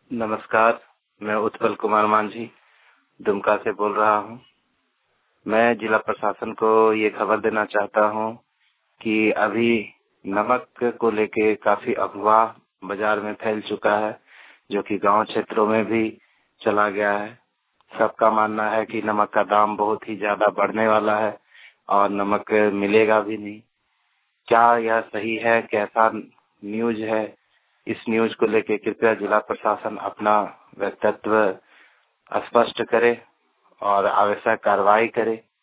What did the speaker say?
नमस्कार, मैं उत्पल कुमार मांझी दुमका से बोल रहा हूँ। मैं जिला प्रशासन को ये खबर देना चाहता हूँ कि अभी नमक को लेके काफी अफवाह बाजार में फैल चुका है, जो कि गांव क्षेत्रों में भी चला गया है। सबका मानना है कि नमक का दाम बहुत ही ज्यादा बढ़ने वाला है और नमक मिलेगा भी नहीं। क्या यह सही है? कैसा न्यूज है? इस न्यूज को लेके कृपया जिला प्रशासन अपना वक्तव्य स्पष्ट करे और आवश्यक कार्रवाई करे।